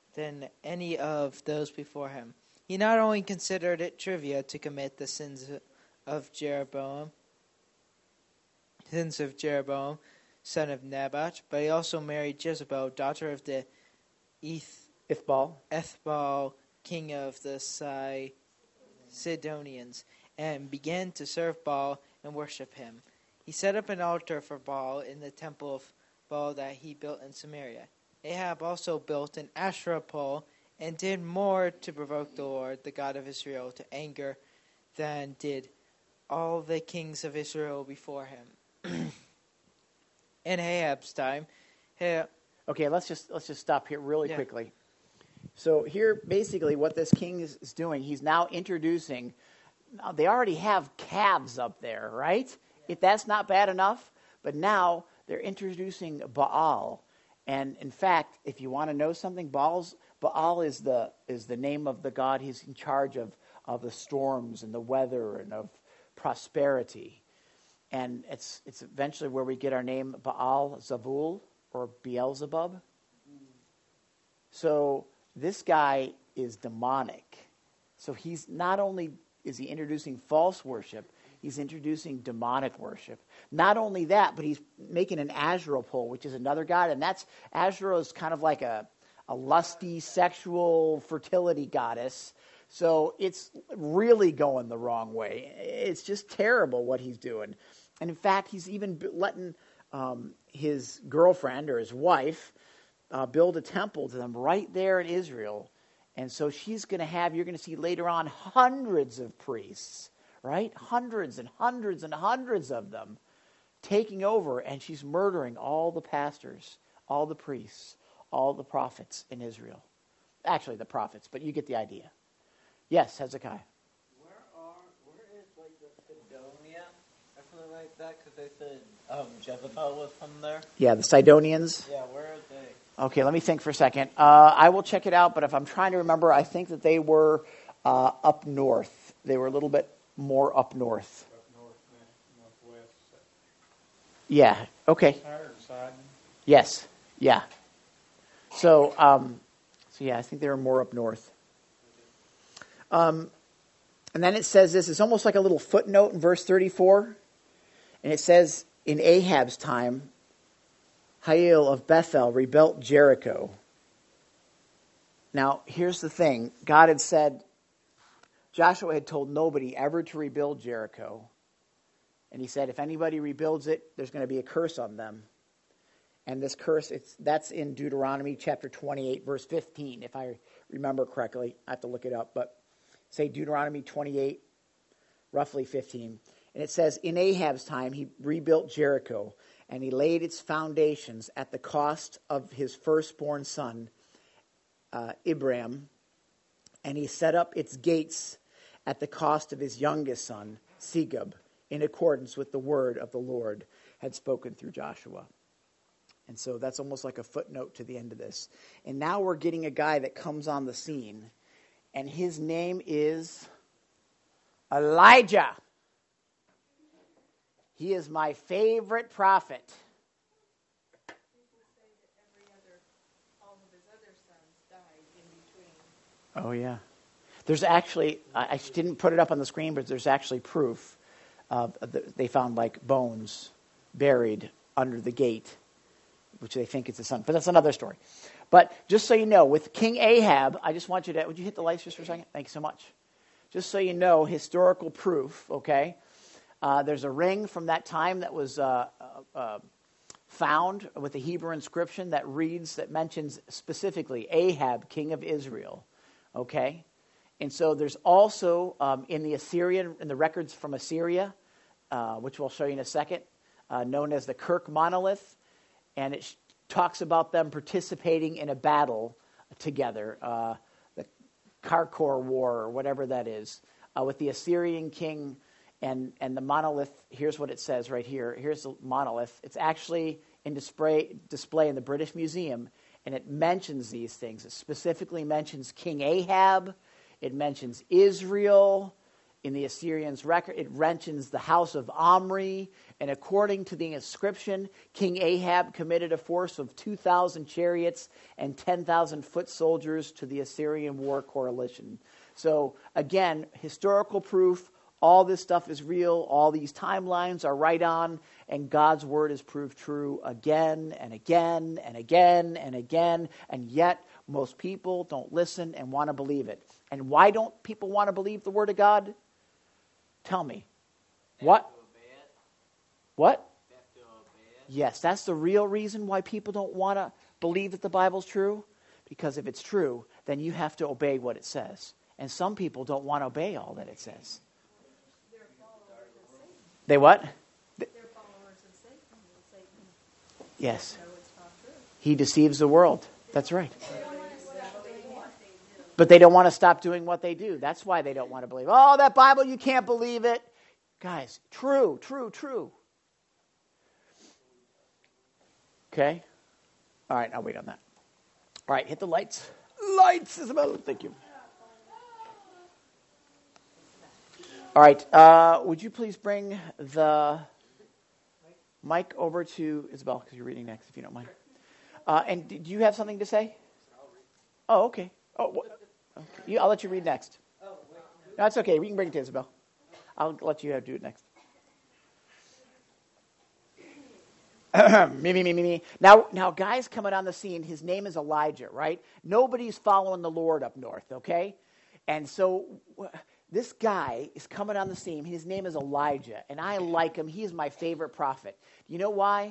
those before him. He not only considered it trivia to commit the sins of Jeroboam, son of Nebat, but he also married Jezebel, daughter of the Ethbaal, king of the Sidonians, and began to serve Baal and worship him. He set up an altar for Baal in the temple of Baal that he built in Samaria. Ahab also built an Asherah pole and did more to provoke the Lord, the God of Israel, to anger than did all the kings of Israel before him. In Ahab's time, okay, let's just stop here really quickly. So here, basically, what this king is doing, he's now introducing. Now, they already have calves up there, right? If that's not bad enough, but now they're introducing Baal. And in fact, if you want to know something, Baal is the name of the god. He's in charge of the storms and the weather and of prosperity. And it's eventually where we get our name Baal Zebul or Beelzebub. So this guy is demonic. So he's not only is he introducing false worship, he's introducing demonic worship. Not only that, but he's making an Asherah pole, which is another god, and Asherah is kind of like a lusty, sexual fertility goddess. So it's really going the wrong way. It's just terrible what he's doing. And in fact, he's even letting his girlfriend or his wife build a temple to them right there in Israel. And so you're going to see later on hundreds of priests, right? Hundreds and hundreds and hundreds of them taking over, and she's murdering all the pastors, all the priests, all the prophets in Israel. Actually, the prophets, but you get the idea. Yes, Hezekiah. Where is like the Sidonia or something like that? Because they said Jezebel was from there. Yeah, the Sidonians. Yeah, where are they? Okay, let me think for a second. I will check it out, but if I'm trying to remember, I think that they were up north. They were a little bit more up north. Up north, northwest. Yeah, okay. Yes, yeah. So yeah, I think they were more up north. And then it says this. It's almost like a little footnote in verse 34. And it says, in Ahab's time, Hiel of Bethel rebuilt Jericho. Now, here's the thing. God had said, Joshua had told nobody ever to rebuild Jericho. And he said, if anybody rebuilds it, there's going to be a curse on them. And this curse, that's in Deuteronomy chapter 28, verse 15, if I remember correctly. I have to look it up. But say Deuteronomy 28, roughly 15. And it says, in Ahab's time, he rebuilt Jericho, and he laid its foundations at the cost of his firstborn son, Abiram, and he set up its gates at the cost of his youngest son, Segub, in accordance with the word of the Lord had spoken through Joshua. And so that's almost like a footnote to the end of this. And now we're getting a guy that comes on the scene, and his name is Elijah. He is my favorite prophet. People say that all of his other sons died in between. Oh, yeah. There's actually, I didn't put it up on the screen, but there's actually proof. They found like bones buried under the gate, which they think is the son. But that's another story. But just so you know, with King Ahab, I just want you to, would you hit the lights just for a second? Thank you so much. Just so you know, historical proof, okay? There's a ring from that time that was found with a Hebrew inscription that mentions specifically Ahab, king of Israel, okay? And so there's also in the records from Assyria, which we'll show you in a second, known as the Kirk monolith, and it talks about them participating in a battle together, the Karkor War or whatever that is, with the Assyrian king and the monolith. Here's what it says right here. Here's the monolith. It's actually in display in the British Museum, and it mentions these things. It specifically mentions King Ahab. It mentions Israel in the Assyrians' record. It mentions the house of Omri. And according to the inscription, King Ahab committed a force of 2,000 chariots and 10,000 foot soldiers to the Assyrian war coalition. So, again, historical proof. All this stuff is real. All these timelines are right on. And God's word is proved true again and again and again and again. And yet, most people don't listen and want to believe it. And why don't people want to believe the word of God? Tell me. What? What? Yes, that's the real reason why people don't want to believe that the Bible's true. Because if it's true, then you have to obey what it says. And some people don't want to obey all that it says. They what? They're followers of Satan. Satan. Yes. No, it's not true. He deceives the world. That's right. But they don't want to stop doing what they do. That's why they don't want to believe. Oh, that Bible, you can't believe it. Guys, true. Okay? All right, I'll wait on that. All right, hit the lights. Lights, Isabel. Thank you. All right, would you please bring the mic over to Isabel, because you're reading next, if you don't mind. And do you have something to say? Oh, okay. Oh, okay. I'll let you read next. No, that's okay. We can bring it to Isabel. I'll let you do it next. Me. Now, guys coming on the scene, his name is Elijah, right? Nobody's following the Lord up north, okay? And so this guy is coming on the scene. His name is Elijah, and I like him. He is my favorite prophet. Do you know why?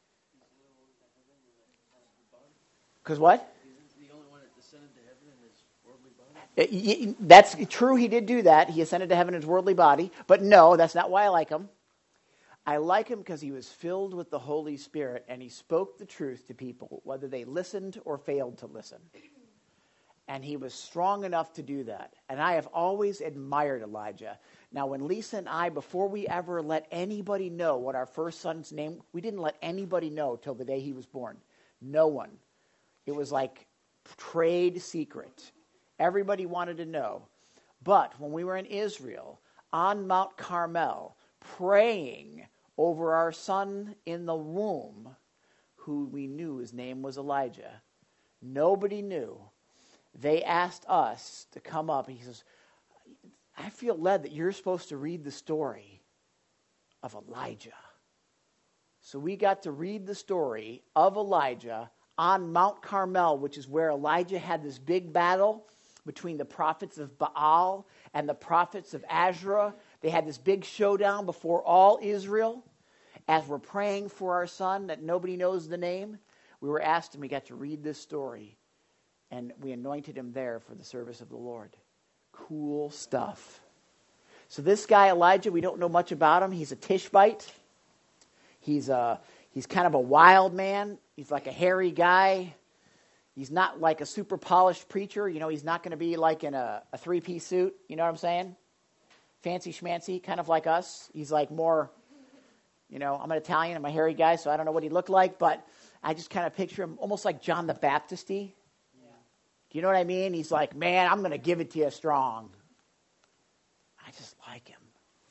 Because what? He's the only one that descended to heaven in his worldly body. That's true. He did do that. He ascended to heaven in his worldly body. But no, that's not why I like him. I like him because he was filled with the Holy Spirit, and he spoke the truth to people, whether they listened or failed to listen. And he was strong enough to do that. And I have always admired Elijah. Now, when Lisa and I, before we ever let anybody know what our first son's name, we didn't let anybody know till the day he was born. No one. It was like trade secret. Everybody wanted to know. But when we were in Israel, on Mount Carmel, praying over our son in the womb, who we knew his name was Elijah, nobody knew. They asked us to come up, and he says, I feel led that you're supposed to read the story of Elijah. So we got to read the story of Elijah on Mount Carmel, which is where Elijah had this big battle between the prophets of Baal and the prophets of Asherah. They had this big showdown before all Israel. As we're praying for our son that nobody knows the name, we were asked and we got to read this story. And we anointed him there for the service of the Lord. Cool stuff. So this guy, Elijah, we don't know much about him. He's a Tishbite. He's kind of a wild man. He's like a hairy guy. He's not like a super polished preacher. He's not going to be like in a three-piece suit. You know what I'm saying? Fancy schmancy, kind of like us. He's like more, I'm an Italian, I'm a hairy guy, so I don't know what he looked like, but I just kind of picture him almost like John the Baptist-y. Yeah. Do you know what I mean? He's like, man, I'm going to give it to you strong. I just like him.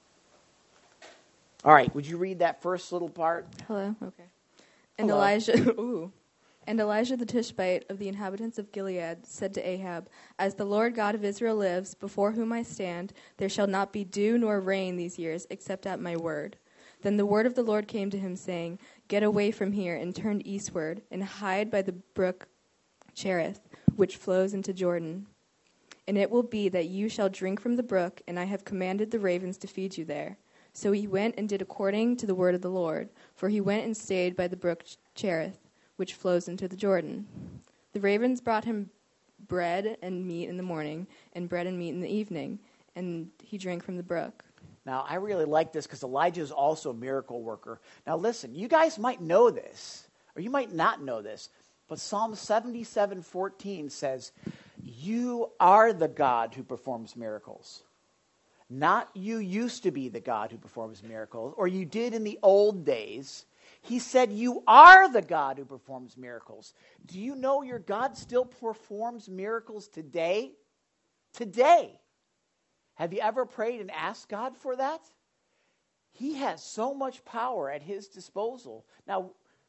All right, would you read that first little part? Hello? Okay. And Hello. Elijah the Tishbite of the inhabitants of Gilead said to Ahab, As the Lord God of Israel lives, before whom I stand, there shall not be dew nor rain these years, except at my word. Then the word of the Lord came to him, saying, Get away from here and turn eastward, and hide by the brook Cherith, which flows into Jordan. And it will be that you shall drink from the brook, and I have commanded the ravens to feed you there. So he went and did according to the word of the Lord, for he went and stayed by the brook Cherith, which flows into the Jordan. The ravens brought him bread and meat in the morning, and bread and meat in the evening, and he drank from the brook. Now, I really like this because Elijah is also a miracle worker. Now, listen, you guys might know this, or you might not know this, but Psalm 77:14 says, You are the God who performs miracles. Not you used to be the God who performs miracles, or you did in the old days. He said, you are the God who performs miracles. Do you know your God still performs miracles today? Today. Have you ever prayed and asked God for that? He has so much power at his disposal. Now,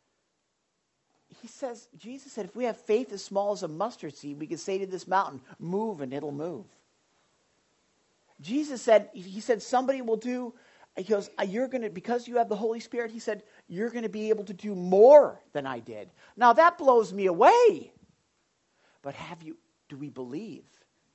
Jesus said, if we have faith as small as a mustard seed, we can say to this mountain, move, and it'll move. Jesus said, somebody will do, he goes, because you have the Holy Spirit, he said, you're going to be able to do more than I did. Now that blows me away. But do we believe?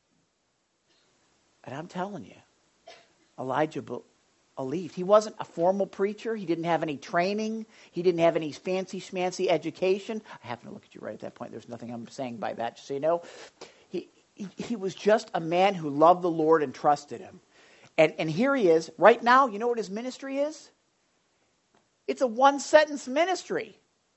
And I'm telling you, Elijah believed. He wasn't a formal preacher. He didn't have any training. He didn't have any fancy schmancy education. I happen to look at you right at that point. There's nothing I'm saying by that, just so you know. He was just a man who loved the Lord and trusted him. And here he is. Right now, you know what his ministry is? It's a one-sentence ministry.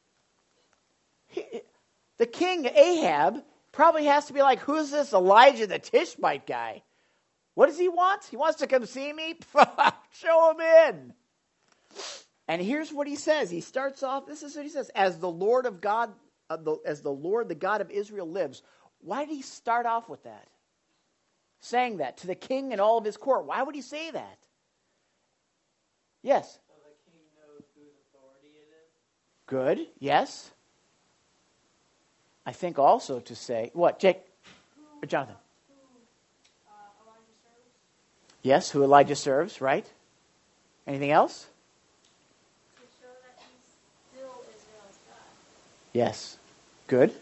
The king, Ahab, probably has to be like, who's this Elijah the Tishbite guy? What does he want? He wants to come see me? Show him in. And here's what he says. He starts off, this is what he says, as the Lord the God of Israel lives. Why did he start off with that? Saying that to the king and all of his court. Why would he say that? Yes? So the king knows whose authority it is? Good, yes. I think also to say, what, Jake? Or Jonathan? Who Elijah serves. Yes, who Elijah serves, right? Anything else? To show that he's still Israel's God. Yes. Good.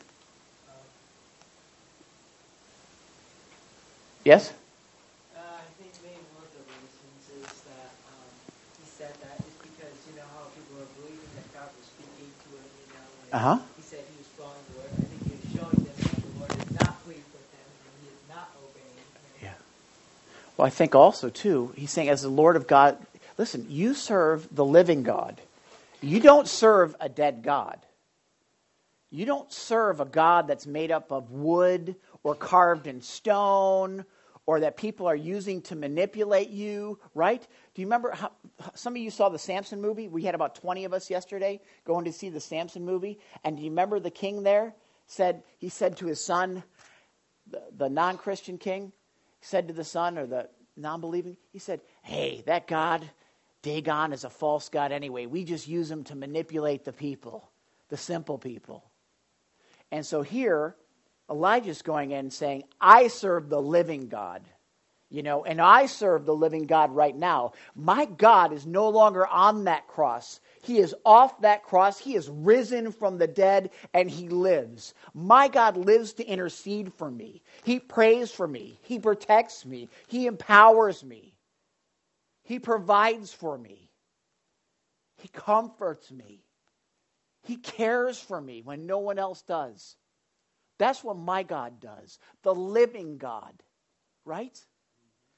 Yes? I think maybe one of the reasons is that he said that is because, how people are believing that God was speaking to him, and he said he was following the Lord. I think he was showing them that the Lord is not pleased with them and he is not obeying. Yeah. Well, I think also, too, he's saying as the Lord of God, listen, you serve the living God. You don't serve a dead God. You don't serve a God that's made up of wood or carved in stone or that people are using to manipulate you, right? Do you remember how some of you saw the Samson movie? We had about 20 of us yesterday going to see the Samson movie. And do you remember the king there? He said to his son, the non-Christian king, he said to the son or the non-believing, he said, hey, that God, Dagon, is a false god anyway. We just use him to manipulate the people, the simple people. And so here, Elijah's going in and saying, I serve the living God, and I serve the living God right now. My God is no longer on that cross. He is off that cross. He is risen from the dead, and he lives. My God lives to intercede for me. He prays for me. He protects me. He empowers me. He provides for me. He comforts me. He cares for me when no one else does. That's what my God does. The living God. Right?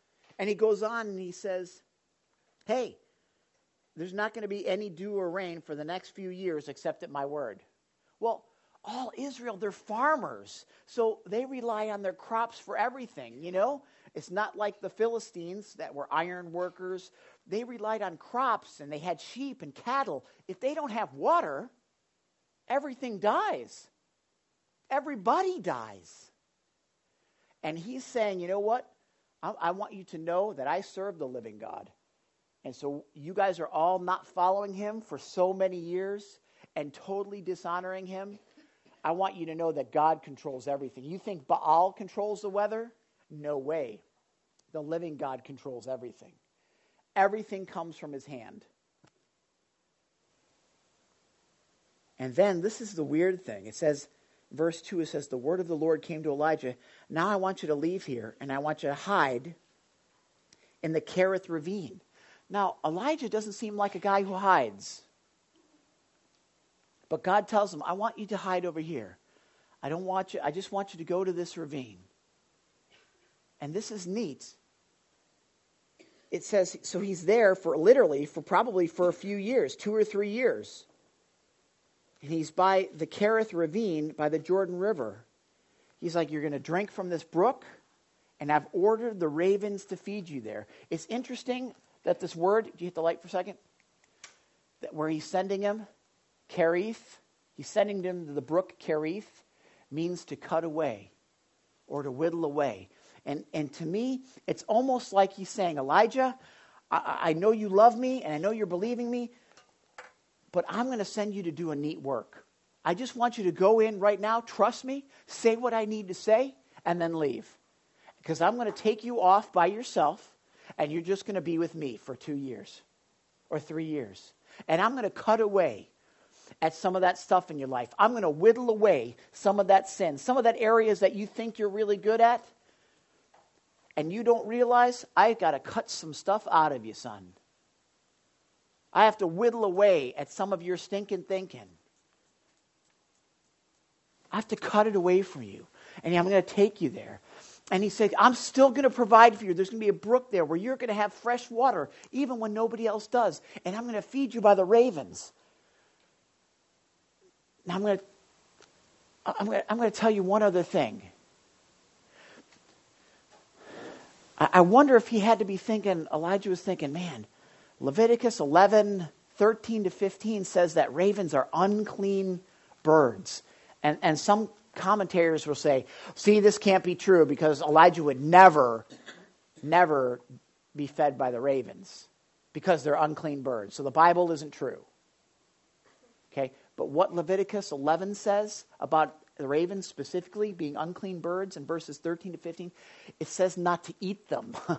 And he goes on and he says, hey, there's not going to be any dew or rain for the next few years except at my word. Well, all Israel, they're farmers. So they rely on their crops for everything, you know. It's not like the Philistines that were iron workers. They relied on crops and they had sheep and cattle. If they don't have water, everything dies. Everybody dies. And he's saying, you know what? I want you to know that I serve the living God. And so you guys are all not following him for so many years and totally dishonoring him. I want you to know that God controls everything. You think Baal controls the weather? No way. The living God controls everything. Everything comes from his hand. And then this is the weird thing. It says, verse 2, it says, the word of the Lord came to Elijah. Now I want you to leave here and I want you to hide in the Kerith ravine. Now, Elijah doesn't seem like a guy who hides. But God tells him, I want you to hide over here. I just want you to go to this ravine. And this is neat. It says, so he's there for probably a few years, 2 or 3 years. And he's by the Kerith ravine, by the Jordan River. He's like, you're going to drink from this brook, and I've ordered the ravens to feed you there. It's interesting that this word, do you hit the light for a second? That where he's sending him, Kerith, he's sending him to the brook Kerith, means to cut away or to whittle away. And to me, it's almost like he's saying, Elijah, I know you love me and I know you're believing me, but I'm going to send you to do a neat work. I just want you to go in right now, trust me, say what I need to say, and then leave. Because I'm going to take you off by yourself, and you're just going to be with me for 2 years or 3 years. And I'm going to cut away at some of that stuff in your life. I'm going to whittle away some of that sin, some of that areas that you think you're really good at, and you don't realize, I've got to cut some stuff out of you, son. I have to whittle away at some of your stinking thinking. I have to cut it away from you. And I'm going to take you there. And he said, I'm still going to provide for you. There's going to be a brook there where you're going to have fresh water, even when nobody else does. And I'm going to feed you by the ravens. Now I'm going to tell you one other thing. I wonder if he had to be thinking, Elijah was thinking, man, Leviticus 11:13-15 says that ravens are unclean birds. And some commentators will say, see, this can't be true because Elijah would never be fed by the ravens because they're unclean birds. So the Bible isn't true. Okay, but what Leviticus 11 says about the ravens specifically being unclean birds in verses 13-15, it says not to eat them. It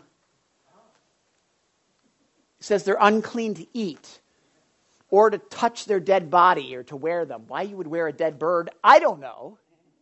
says they're unclean to eat or to touch their dead body or to wear them. Why you would wear a dead bird, I don't know.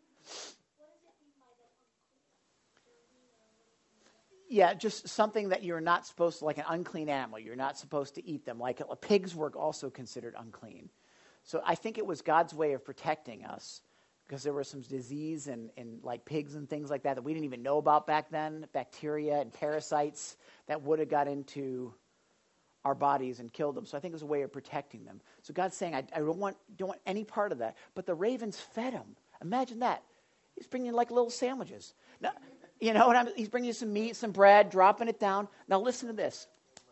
Yeah, just something that you're not supposed to, like an unclean animal. You're not supposed to eat them. Like pigs were also considered unclean. So I think it was God's way of protecting us because there was some disease in like pigs and things like that we didn't even know about back then, bacteria and parasites that would have got into our bodies and killed them. So I think it was a way of protecting them. So God's saying, I don't want any part of that. But the ravens fed him. Imagine that. He's bringing like little sandwiches. Now, you know what he's bringing you some meat, some bread, dropping it down. Now listen to this.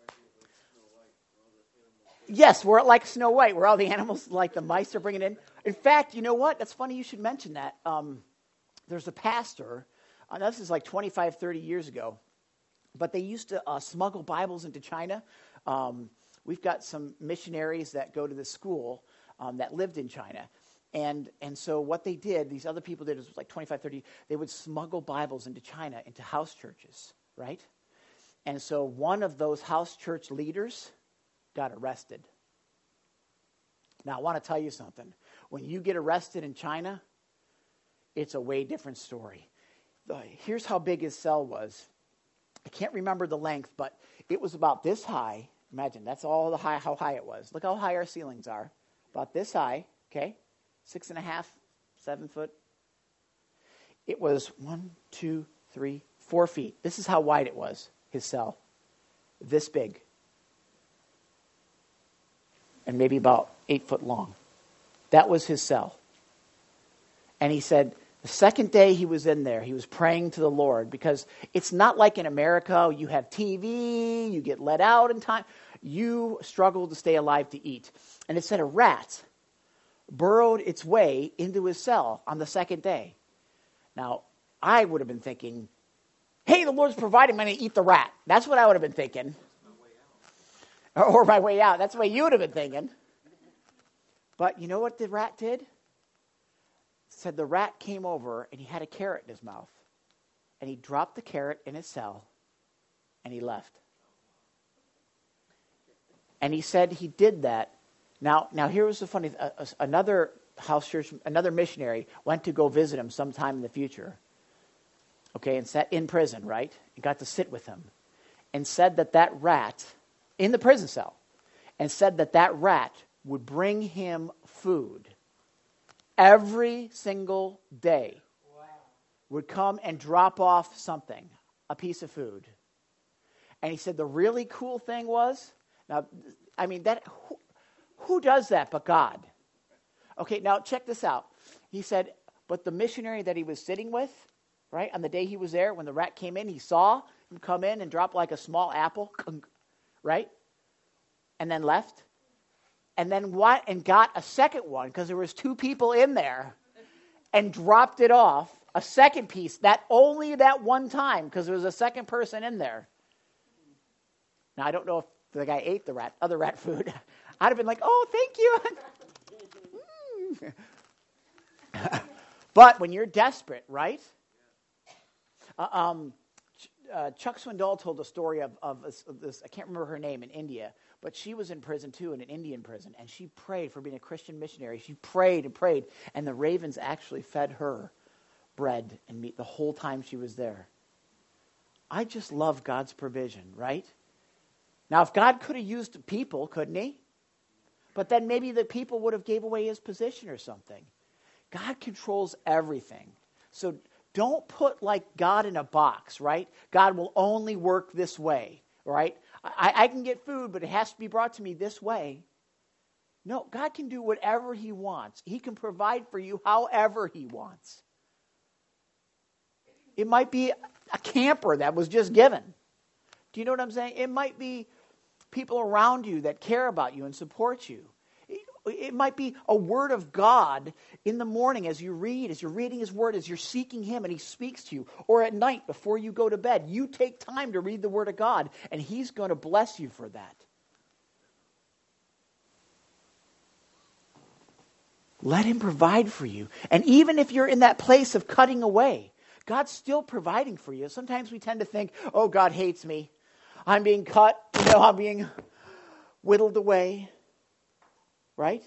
Yes, we're like Snow White, where all the animals, like the mice, are bringing in. In fact, you know what? That's funny you should mention that. There's a pastor, this is like 25, 30 years ago, but they used to smuggle Bibles into China. We've got some missionaries that go to the school that lived in China. And so what they did, these other people did, it was like 25, 30, they would smuggle Bibles into China, into house churches, right? And so one of those house church leaders got arrested. Now, I want to tell you something. When you get arrested in China, it's a way different story. Here's how big his cell was. I can't remember the length, but it was about this high. Imagine, that's all how high it was. Look how high our ceilings are. About this high, okay? 6.5, 7 foot. It was 1, 2, 3, 4 feet. This is how wide it was. his cell. This big. And maybe about 8 foot long. That was his cell. And he said, the second day he was in there, he was praying to the Lord, because it's not like in America, you have TV, you get let out in time. You struggle to stay alive to eat. And it said a rat burrowed its way into his cell on the second day. Now, I would have been thinking, hey, the Lord's providing, I'm going to eat the rat. That's what I would have been thinking. Or my way out. That's the way you would have been thinking. But you know what the rat did? It said the rat came over and he had a carrot in his mouth. And he dropped the carrot in his cell and he left. And he said he did that. Now here was the funny, another house church, another missionary went to go visit him sometime in the future. Okay, and sat in prison, right? And got to sit with him. And said that rat, in the prison cell, and said that rat would bring him food every single day. Wow. Would come and drop off something, a piece of food. And he said the really cool thing was, now, I mean, that who does that but God? Okay, now check this out. He said, but the missionary that he was sitting with, right, on the day he was there, when the rat came in, he saw him come in and drop like a small apple, right? And then left. And then what? And got a second one, because there was 2 people in there, and dropped it off, a second piece, that only that one time, because there was a second person in there. Now, I don't know if the guy ate the other rat food. I'd have been like, oh, thank you. But when you're desperate, right? Chuck Swindoll told a story of this, I can't remember her name, in India, but she was in prison too, in an Indian prison, and she prayed for being a Christian missionary. She prayed and prayed, and the ravens actually fed her bread and meat the whole time she was there. I just love God's provision, right? Now, if God could have used people, couldn't he? But then maybe the people would have gave away his position or something. God controls everything. So don't put like God in a box, right? God will only work this way, right? I can get food, but it has to be brought to me this way. No, God can do whatever he wants. He can provide for you however he wants. It might be a camper that was just given. Do you know what I'm saying? It might be people around you that care about you and support you. It might be a word of God in the morning as you're reading his word, as you're seeking him and he speaks to you. Or at night before you go to bed, you take time to read the word of God and he's going to bless you for that. Let him provide for you. And even if you're in that place of cutting away, God's still providing for you. Sometimes we tend to think, oh, God hates me. I'm being cut. I'm being whittled away. Right?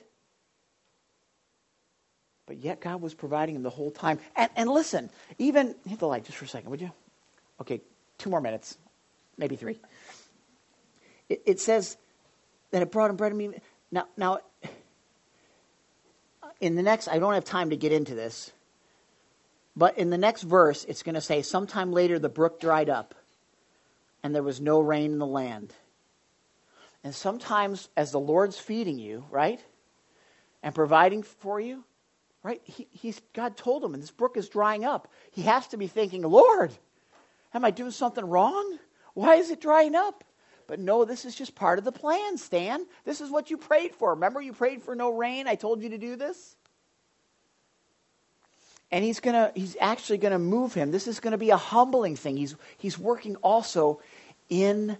But yet God was providing him the whole time. And listen, even, hit the light just for a second, would you? Okay, 2 more minutes, maybe 3. It says that it brought him bread and meat. Now, in the next, I don't have time to get into this, but in the next verse, it's going to say, sometime later the brook dried up, and there was no rain in the land. And sometimes as the Lord's feeding you, right, and providing for you, right, God told him, and this brook is drying up. He has to be thinking, Lord, am I doing something wrong? Why is it drying up? But no, this is just part of the plan, Stan. This is what you prayed for. Remember you prayed for no rain? I told you to do this. And he's actually going to move him. This is going to be a humbling thing. He's working also in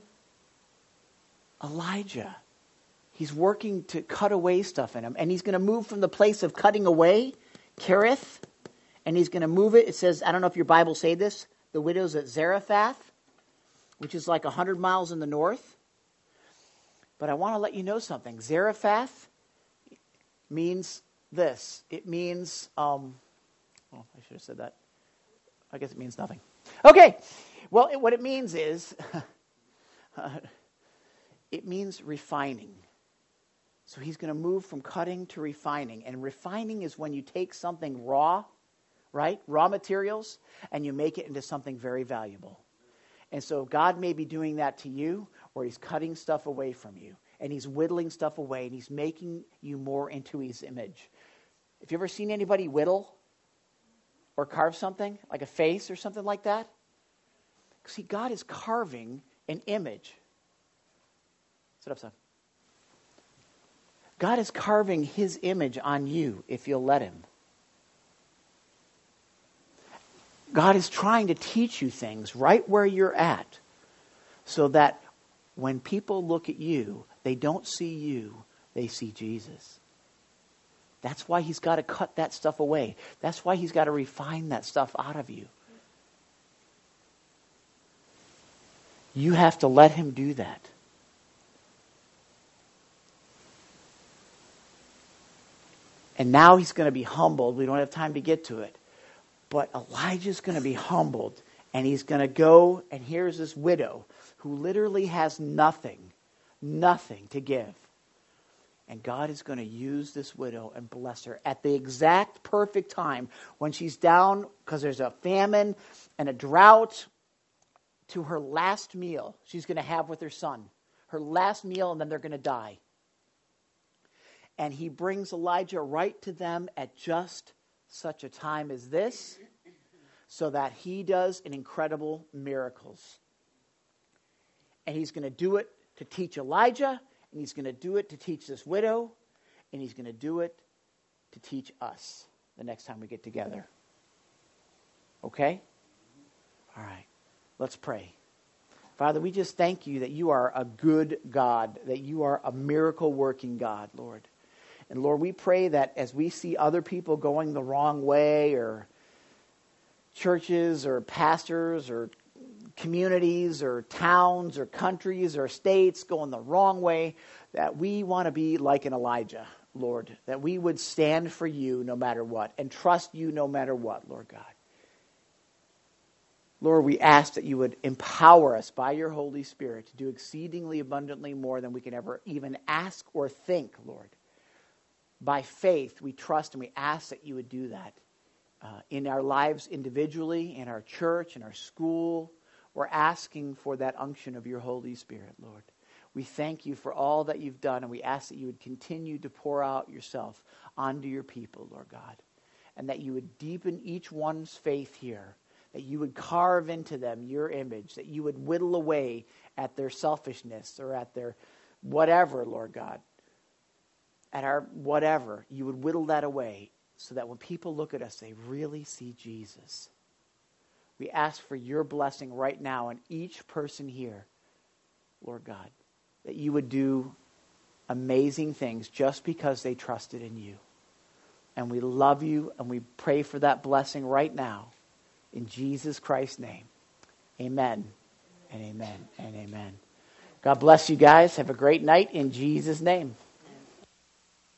Elijah. He's working to cut away stuff in him. And he's going to move from the place of cutting away, Kerith, and he's going to move it. It says, I don't know if your Bible say this, the widows at Zarephath, which is like 100 miles in the north. But I want to let you know something. Zarephath means this. It means, I should have said that. I guess it means nothing. Okay. Well, what it means is, it means refining. So he's going to move from cutting to refining. And refining is when you take something raw, right? Raw materials, and you make it into something very valuable. And so God may be doing that to you, or he's cutting stuff away from you. And he's whittling stuff away, and he's making you more into his image. Have you ever seen anybody whittle or carve something, like a face or something like that? See, God is carving an image. Sit up, son. God is carving his image on you if you'll let him. God is trying to teach you things right where you're at so that when people look at you, they don't see you, they see Jesus. That's why he's got to cut that stuff away. That's why he's got to refine that stuff out of you. You have to let him do that. And now he's going to be humbled. We don't have time to get to it. But Elijah's going to be humbled. And he's going to go, and here's this widow who literally has nothing to give. And God is going to use this widow and bless her at the exact perfect time when she's down because there's a famine and a drought to her last meal she's going to have with her son. Her last meal, and then they're going to die. And he brings Elijah right to them at just such a time as this so that he does an incredible miracles. And he's going to do it to teach Elijah, and he's going to do it to teach this widow, and he's going to do it to teach us the next time we get together. Okay? All right. Let's pray. Father, we just thank you that you are a good God, that you are a miracle-working God, Lord. And Lord, we pray that as we see other people going the wrong way, or churches or pastors or communities or towns or countries or states going the wrong way, that we want to be like an Elijah, Lord, that we would stand for you no matter what and trust you no matter what, Lord God. Lord, we ask that you would empower us by your Holy Spirit to do exceedingly abundantly more than we can ever even ask or think, Lord. By faith, we trust and we ask that you would do that in our lives individually, in our church, in our school. We're asking for that unction of your Holy Spirit, Lord. We thank you for all that you've done, and we ask that you would continue to pour out yourself onto your people, Lord God, and that you would deepen each one's faith here, that you would carve into them your image, that you would whittle away at their selfishness or at their whatever, Lord God. At our whatever, you would whittle that away so that when people look at us, they really see Jesus. We ask for your blessing right now on each person here, Lord God, that you would do amazing things just because they trusted in you. And we love you, and we pray for that blessing right now in Jesus Christ's name. Amen and amen and amen. God bless you guys. Have a great night in Jesus' name.